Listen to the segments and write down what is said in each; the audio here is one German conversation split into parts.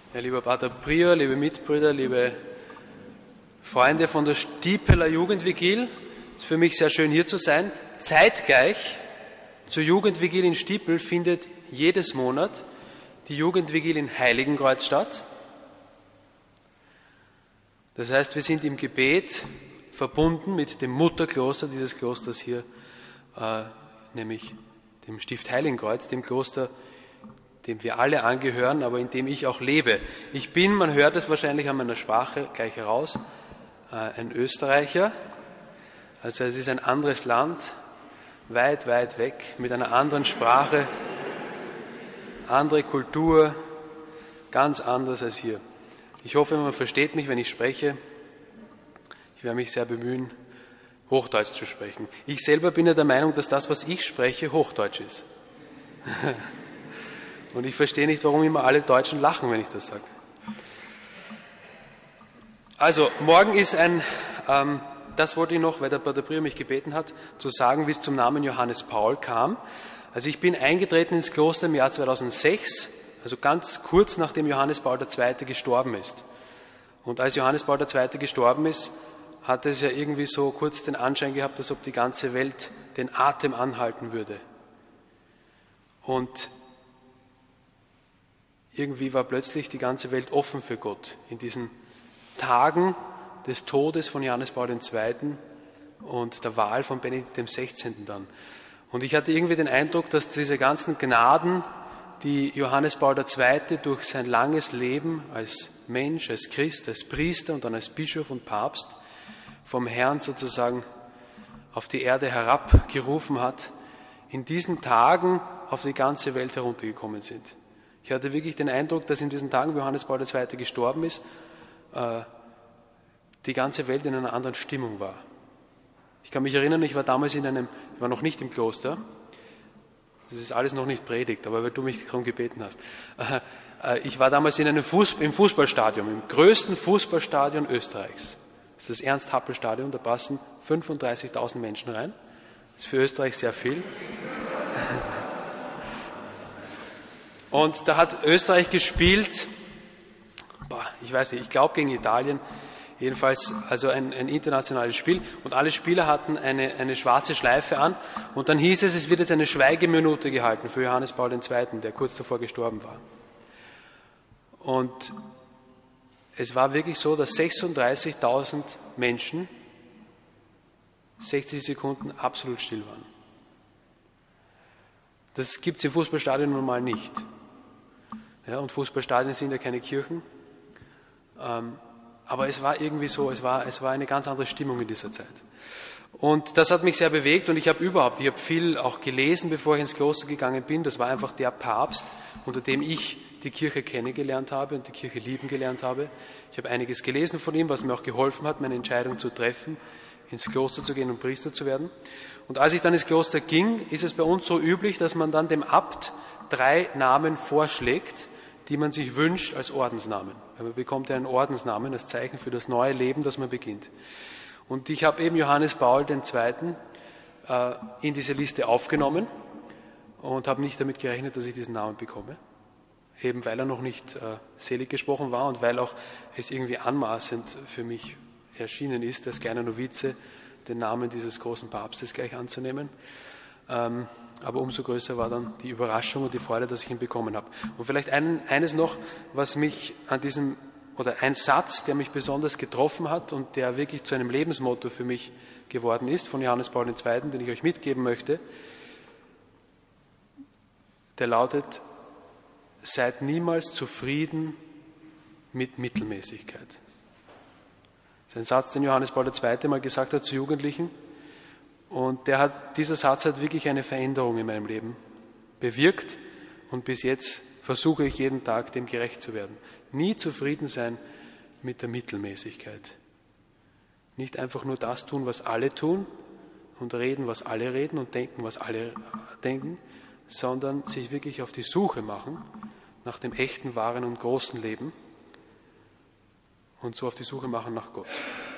Ja, lieber Pater Prior, liebe Mitbrüder, liebe Freunde von der Stiepeler Jugendvigil, es ist für mich sehr schön hier zu sein. Zeitgleich zur Jugendvigil in Stiepel findet jedes Monat die Jugendvigil in Heiligenkreuz statt. Das heißt, wir sind im Gebet verbunden mit dem Mutterkloster dieses Klosters hier, nämlich dem Stift Heiligenkreuz, dem Kloster, dem wir alle angehören, aber in dem ich auch lebe. Ich bin, man hört es wahrscheinlich an meiner Sprache gleich heraus, ein Österreicher. Also es ist ein anderes Land, weit, weit weg, mit einer anderen Sprache, andere Kultur, ganz anders als hier. Ich hoffe, man versteht mich, wenn ich spreche. Ich werde mich sehr bemühen, Hochdeutsch zu sprechen. Ich selber bin ja der Meinung, dass das, was ich spreche, Hochdeutsch ist. Und ich verstehe nicht, warum immer alle Deutschen lachen, wenn ich das sage. Also, morgen ist das wollte ich noch, weil der Pater Prior mich gebeten hat, zu sagen, wie es zum Namen Johannes Paul kam. Also ich bin eingetreten ins Kloster im Jahr 2006, also ganz kurz nachdem Johannes Paul II. Gestorben ist. Und als Johannes Paul II. Gestorben ist, hat es ja irgendwie so kurz den Anschein gehabt, als ob die ganze Welt den Atem anhalten würde. Und irgendwie war plötzlich die ganze Welt offen für Gott in diesen Tagen des Todes von Johannes Paul II. Und der Wahl von Benedikt XVI. Dann. Und ich hatte irgendwie den Eindruck, dass diese ganzen Gnaden, die Johannes Paul II. Durch sein langes Leben als Mensch, als Christ, als Priester und dann als Bischof und Papst vom Herrn sozusagen auf die Erde herabgerufen hat, in diesen Tagen auf die ganze Welt heruntergekommen sind. Ich hatte wirklich den Eindruck, dass in diesen Tagen, wo Johannes Paul II. Gestorben ist, die ganze Welt in einer anderen Stimmung war. Ich kann mich erinnern, ich war damals ich war noch nicht im Kloster, das ist alles noch nicht Predigt, aber weil du mich darum gebeten hast. Ich war damals im Fußballstadion, im größten Fußballstadion Österreichs. Das ist das Ernst-Happel-Stadion, da passen 35.000 Menschen rein. Das ist für Österreich sehr viel. Und da hat Österreich gespielt, ich weiß nicht, ich glaube gegen Italien, jedenfalls also ein internationales Spiel. Und alle Spieler hatten eine schwarze Schleife an. Und dann hieß es wird jetzt eine Schweigeminute gehalten für Johannes Paul II., der kurz davor gestorben war. Und es war wirklich so, dass 36.000 Menschen 60 Sekunden absolut still waren. Das gibt es im Fußballstadion normal nicht. Ja, und Fußballstadien sind ja keine Kirchen. Aber es war irgendwie so, es war eine ganz andere Stimmung in dieser Zeit. Und das hat mich sehr bewegt und ich habe viel auch gelesen, bevor ich ins Kloster gegangen bin. Das war einfach der Papst, unter dem ich die Kirche kennengelernt habe und die Kirche lieben gelernt habe. Ich habe einiges gelesen von ihm, was mir auch geholfen hat, meine Entscheidung zu treffen, ins Kloster zu gehen und Priester zu werden. Und als ich dann ins Kloster ging, ist es bei uns so üblich, dass man dann dem Abt 3 Namen vorschlägt, die man sich wünscht als Ordensnamen. Man bekommt ja einen Ordensnamen als Zeichen für das neue Leben, das man beginnt. Und ich habe eben Johannes Paul II. In diese Liste aufgenommen und habe nicht damit gerechnet, dass ich diesen Namen bekomme. Eben weil er noch nicht selig gesprochen war und weil auch es irgendwie anmaßend für mich erschienen ist, als kleiner Novize den Namen dieses großen Papstes gleich anzunehmen. Aber umso größer war dann die Überraschung und die Freude, dass ich ihn bekommen habe. Und vielleicht eines noch, was mich ein Satz, der mich besonders getroffen hat und der wirklich zu einem Lebensmotto für mich geworden ist, von Johannes Paul II., den ich euch mitgeben möchte, der lautet: Seid niemals zufrieden mit Mittelmäßigkeit. Das ist ein Satz, den Johannes Paul II. Mal gesagt hat zu Jugendlichen. Und dieser Satz hat wirklich eine Veränderung in meinem Leben bewirkt. Und bis jetzt versuche ich jeden Tag, dem gerecht zu werden. Nie zufrieden sein mit der Mittelmäßigkeit. Nicht einfach nur das tun, was alle tun und reden, was alle reden und denken, was alle denken, sondern sich wirklich auf die Suche machen nach dem echten, wahren und großen Leben und so auf die Suche machen nach Gott.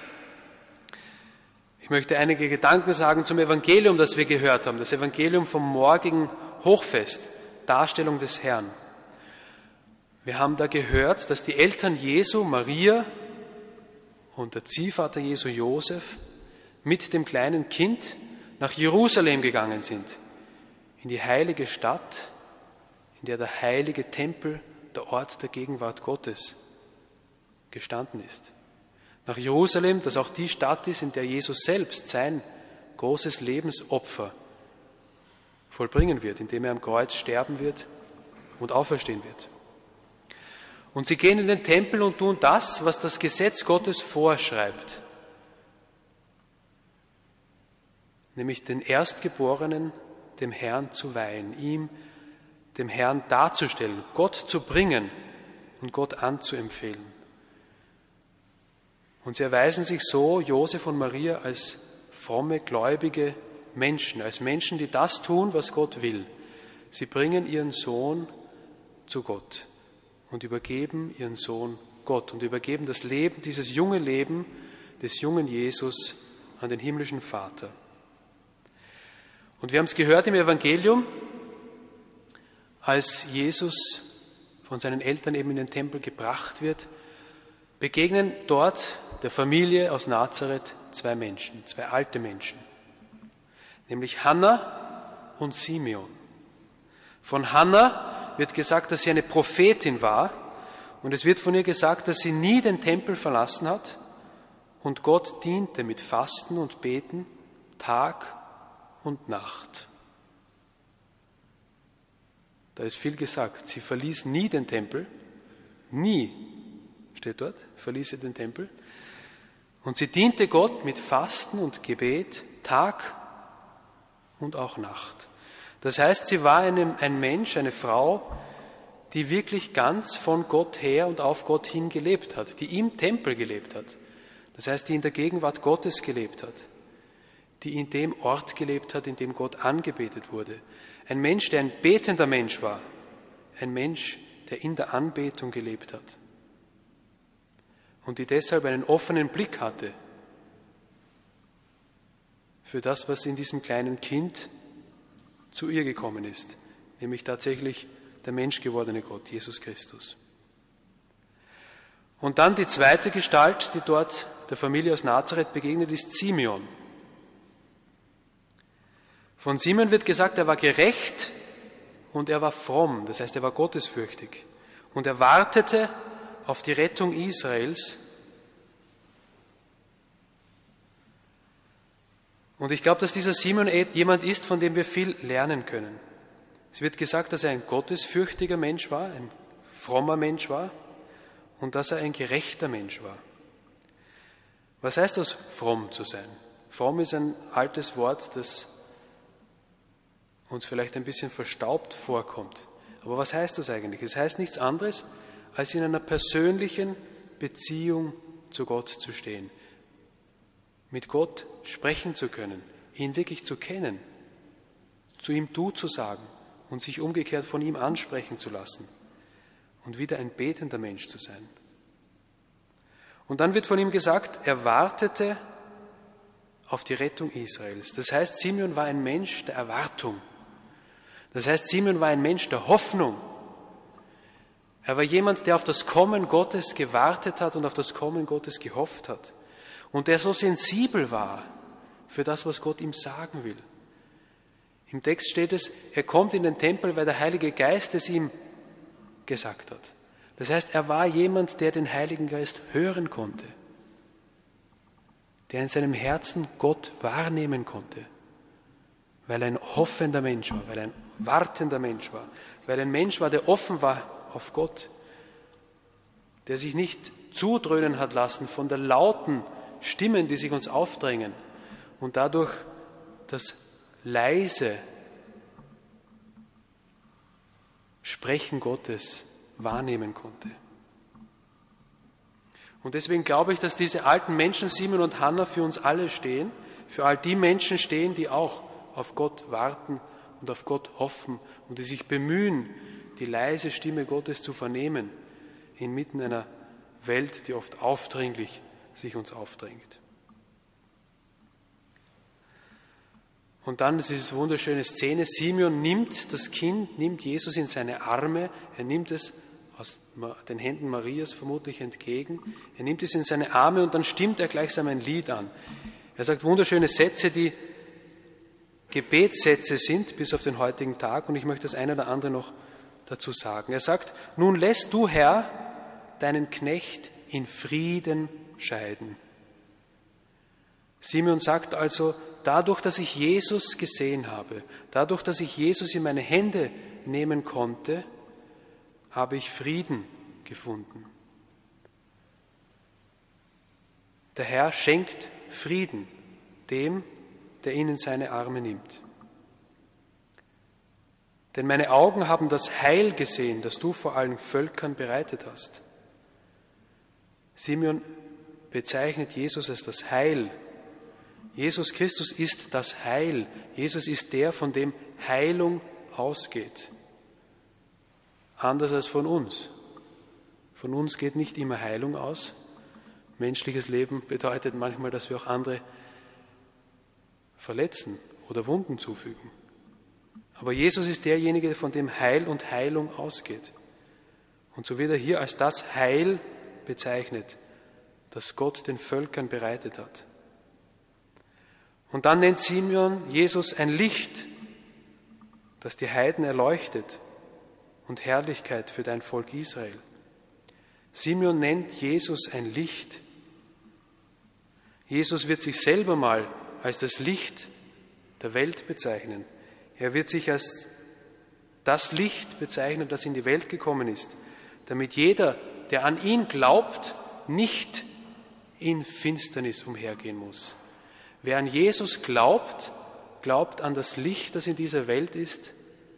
Ich möchte einige Gedanken sagen zum Evangelium, das wir gehört haben. Das Evangelium vom morgigen Hochfest, Darstellung des Herrn. Wir haben da gehört, dass die Eltern Jesu, Maria und der Ziehvater Jesu, Josef, mit dem kleinen Kind nach Jerusalem gegangen sind, in die heilige Stadt, in der der heilige Tempel, der Ort der Gegenwart Gottes, gestanden ist. Nach Jerusalem, das auch die Stadt ist, in der Jesus selbst sein großes Lebensopfer vollbringen wird, indem er am Kreuz sterben wird und auferstehen wird. Und sie gehen in den Tempel und tun das, was das Gesetz Gottes vorschreibt, nämlich den Erstgeborenen dem Herrn zu weihen, ihm, dem Herrn darzustellen, Gott zu bringen und Gott anzuempfehlen. Und sie erweisen sich so, Josef und Maria, als fromme, gläubige Menschen, als Menschen, die das tun, was Gott will. Sie bringen ihren Sohn zu Gott und übergeben ihren Sohn Gott und übergeben das Leben, dieses junge Leben des jungen Jesus an den himmlischen Vater. Und wir haben es gehört im Evangelium, als Jesus von seinen Eltern eben in den Tempel gebracht wird, begegnen dort der Familie aus Nazareth zwei Menschen, zwei alte Menschen, nämlich Hannah und Simeon. Von Hannah wird gesagt, dass sie eine Prophetin war, und es wird von ihr gesagt, dass sie nie den Tempel verlassen hat und Gott diente mit Fasten und Beten Tag und Nacht. Da ist viel gesagt. Sie verließ nie den Tempel, nie, steht dort, verließ sie den Tempel. Und sie diente Gott mit Fasten und Gebet Tag und auch Nacht. Das heißt, sie war ein Mensch, eine Frau, die wirklich ganz von Gott her und auf Gott hin gelebt hat, die im Tempel gelebt hat. Das heißt, die in der Gegenwart Gottes gelebt hat, die in dem Ort gelebt hat, in dem Gott angebetet wurde. Ein Mensch, der ein betender Mensch war, ein Mensch, der in der Anbetung gelebt hat und die deshalb einen offenen Blick hatte für das, was in diesem kleinen Kind zu ihr gekommen ist, nämlich tatsächlich der menschgewordene Gott, Jesus Christus. Und dann die zweite Gestalt, die dort der Familie aus Nazareth begegnet, ist Simeon. Von Simeon wird gesagt, er war gerecht und er war fromm, das heißt, er war gottesfürchtig und er wartete auf die Rettung Israels. Und ich glaube, dass dieser Simeon jemand ist, von dem wir viel lernen können. Es wird gesagt, dass er ein gottesfürchtiger Mensch war, ein frommer Mensch war und dass er ein gerechter Mensch war. Was heißt das, fromm zu sein? Fromm ist ein altes Wort, das uns vielleicht ein bisschen verstaubt vorkommt. Aber was heißt das eigentlich? Es heißt nichts anderes, als in einer persönlichen Beziehung zu Gott zu stehen, mit Gott sprechen zu können, ihn wirklich zu kennen, zu ihm Du zu sagen und sich umgekehrt von ihm ansprechen zu lassen und wieder ein betender Mensch zu sein. Und dann wird von ihm gesagt, er wartete auf die Rettung Israels. Das heißt, Simeon war ein Mensch der Erwartung. Das heißt, Simeon war ein Mensch der Hoffnung. Er war jemand, der auf das Kommen Gottes gewartet hat und auf das Kommen Gottes gehofft hat. Und der so sensibel war für das, was Gott ihm sagen will. Im Text steht es, er kommt in den Tempel, weil der Heilige Geist es ihm gesagt hat. Das heißt, er war jemand, der den Heiligen Geist hören konnte, der in seinem Herzen Gott wahrnehmen konnte, weil er ein hoffender Mensch war, weil er ein wartender Mensch war, weil er ein Mensch war, der offen war auf Gott, der sich nicht zudröhnen hat lassen von der lauten Stimmen, die sich uns aufdrängen und dadurch das leise Sprechen Gottes wahrnehmen konnte. Und deswegen glaube ich, dass diese alten Menschen, Simeon und Hannah, für uns alle stehen, für all die Menschen stehen, die auch auf Gott warten und auf Gott hoffen und die sich bemühen, die leise Stimme Gottes zu vernehmen, inmitten einer Welt, die oft aufdringlich sich uns aufdrängt. Und dann ist diese wunderschöne Szene, Simeon nimmt das Kind, nimmt Jesus in seine Arme, er nimmt es aus den Händen Marias vermutlich entgegen. Er nimmt es in seine Arme und dann stimmt er gleichsam ein Lied an. Er sagt wunderschöne Sätze, die Gebetssätze sind bis auf den heutigen Tag, und ich möchte das eine oder andere noch dazu sagen. Er sagt, nun lässt du, Herr, deinen Knecht in Frieden scheiden. Simeon sagt also, dadurch, dass ich Jesus gesehen habe, dadurch, dass ich Jesus in meine Hände nehmen konnte, habe ich Frieden gefunden. Der Herr schenkt Frieden dem, der ihn in seine Arme nimmt. Denn meine Augen haben das Heil gesehen, das du vor allen Völkern bereitet hast. Simeon bezeichnet Jesus als das Heil. Jesus Christus ist das Heil. Jesus ist der, von dem Heilung ausgeht. Anders als von uns. Von uns geht nicht immer Heilung aus. Menschliches Leben bedeutet manchmal, dass wir auch andere verletzen oder Wunden zufügen. Aber Jesus ist derjenige, von dem Heil und Heilung ausgeht. Und so wird er hier als das Heil bezeichnet, das Gott den Völkern bereitet hat. Und dann nennt Simeon Jesus ein Licht, das die Heiden erleuchtet, und Herrlichkeit für dein Volk Israel. Simeon nennt Jesus ein Licht. Jesus wird sich selber mal als das Licht der Welt bezeichnen. Er wird sich als das Licht bezeichnen, das in die Welt gekommen ist, damit jeder, der an ihn glaubt, nicht in Finsternis umhergehen muss. Wer an Jesus glaubt, glaubt an das Licht, das in dieser Welt ist.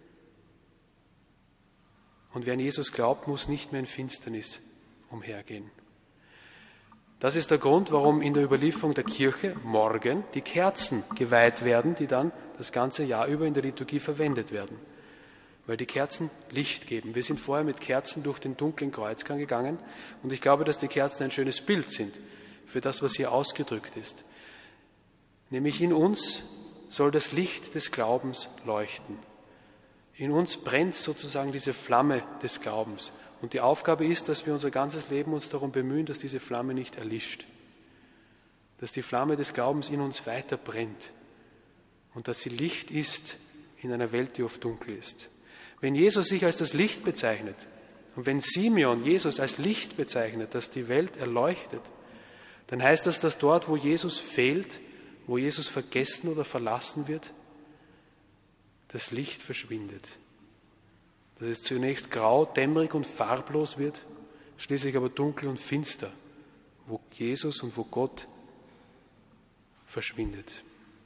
Und wer an Jesus glaubt, muss nicht mehr in Finsternis umhergehen. Das ist der Grund, warum in der Überlieferung der Kirche morgen die Kerzen geweiht werden, die dann das ganze Jahr über in der Liturgie verwendet werden. Weil die Kerzen Licht geben. Wir sind vorher mit Kerzen durch den dunklen Kreuzgang gegangen und ich glaube, dass die Kerzen ein schönes Bild sind für das, was hier ausgedrückt ist. Nämlich in uns soll das Licht des Glaubens leuchten. In uns brennt sozusagen diese Flamme des Glaubens. Und die Aufgabe ist, dass wir unser ganzes Leben uns darum bemühen, dass diese Flamme nicht erlischt. Dass die Flamme des Glaubens in uns weiter brennt. Und dass sie Licht ist in einer Welt, die oft dunkel ist. Wenn Jesus sich als das Licht bezeichnet und wenn Simeon Jesus als Licht bezeichnet, das die Welt erleuchtet, dann heißt das, dass dort, wo Jesus fehlt, wo Jesus vergessen oder verlassen wird, das Licht verschwindet. Dass es zunächst grau, dämmerig und farblos wird, schließlich aber dunkel und finster, wo Jesus und wo Gott verschwindet.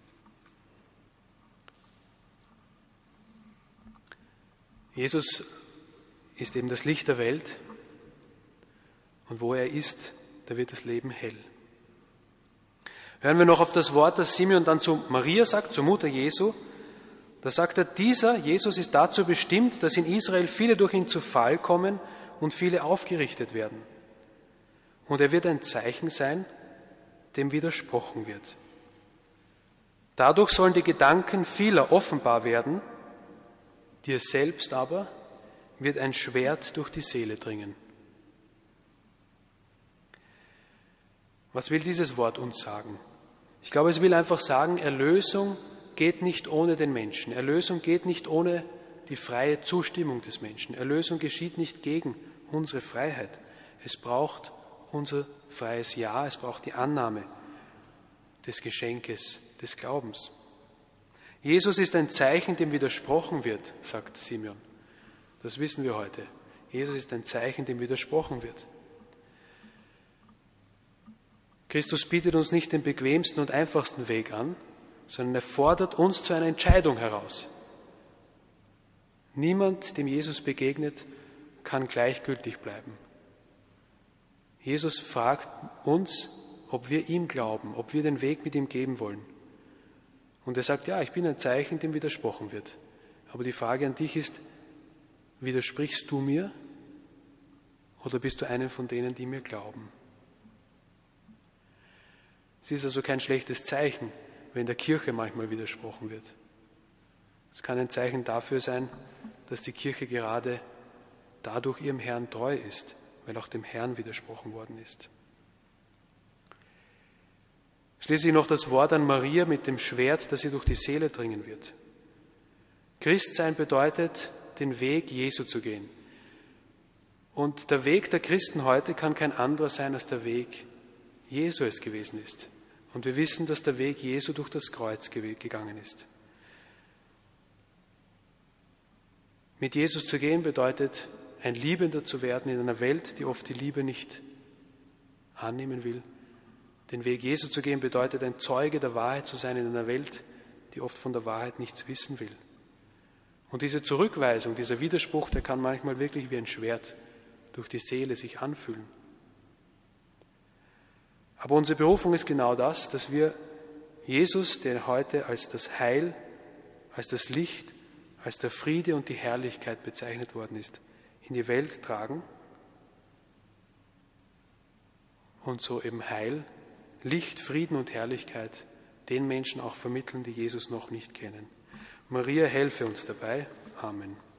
Jesus ist eben das Licht der Welt und wo er ist, da wird das Leben hell. Hören wir noch auf das Wort, das Simeon dann zu Maria sagt, zur Mutter Jesu. Da sagt er, dieser Jesus ist dazu bestimmt, dass in Israel viele durch ihn zu Fall kommen und viele aufgerichtet werden. Und er wird ein Zeichen sein, dem widersprochen wird. Dadurch sollen die Gedanken vieler offenbar werden, dir selbst aber wird ein Schwert durch die Seele dringen. Was will dieses Wort uns sagen? Ich glaube, es will einfach sagen, Erlösung geht nicht ohne den Menschen. Erlösung geht nicht ohne die freie Zustimmung des Menschen. Erlösung geschieht nicht gegen unsere Freiheit. Es braucht unser freies Ja, es braucht die Annahme des Geschenkes des Glaubens. Jesus ist ein Zeichen, dem widersprochen wird, sagt Simeon. Das wissen wir heute. Jesus ist ein Zeichen, dem widersprochen wird. Christus bietet uns nicht den bequemsten und einfachsten Weg an, sondern er fordert uns zu einer Entscheidung heraus. Niemand, dem Jesus begegnet, kann gleichgültig bleiben. Jesus fragt uns, ob wir ihm glauben, ob wir den Weg mit ihm gehen wollen. Und er sagt, ja, ich bin ein Zeichen, dem widersprochen wird. Aber die Frage an dich ist, widersprichst du mir oder bist du einer von denen, die mir glauben? Es ist also kein schlechtes Zeichen, wenn der Kirche manchmal widersprochen wird. Es kann ein Zeichen dafür sein, dass die Kirche gerade dadurch ihrem Herrn treu ist, weil auch dem Herrn widersprochen worden ist. Schließlich noch das Wort an Maria mit dem Schwert, das ihr durch die Seele dringen wird. Christsein bedeutet, den Weg Jesu zu gehen. Und der Weg der Christen heute kann kein anderer sein, als der Weg Jesu es gewesen ist. Und wir wissen, dass der Weg Jesu durch das Kreuz gegangen ist. Mit Jesus zu gehen bedeutet, ein Liebender zu werden in einer Welt, die oft die Liebe nicht annehmen will. Den Weg Jesu zu gehen bedeutet, ein Zeuge der Wahrheit zu sein in einer Welt, die oft von der Wahrheit nichts wissen will. Und diese Zurückweisung, dieser Widerspruch, der kann manchmal wirklich wie ein Schwert durch die Seele sich anfühlen. Aber unsere Berufung ist genau das, dass wir Jesus, der heute als das Heil, als das Licht, als der Friede und die Herrlichkeit bezeichnet worden ist, in die Welt tragen und so eben Heil, Licht, Frieden und Herrlichkeit den Menschen auch vermitteln, die Jesus noch nicht kennen. Maria, helfe uns dabei. Amen.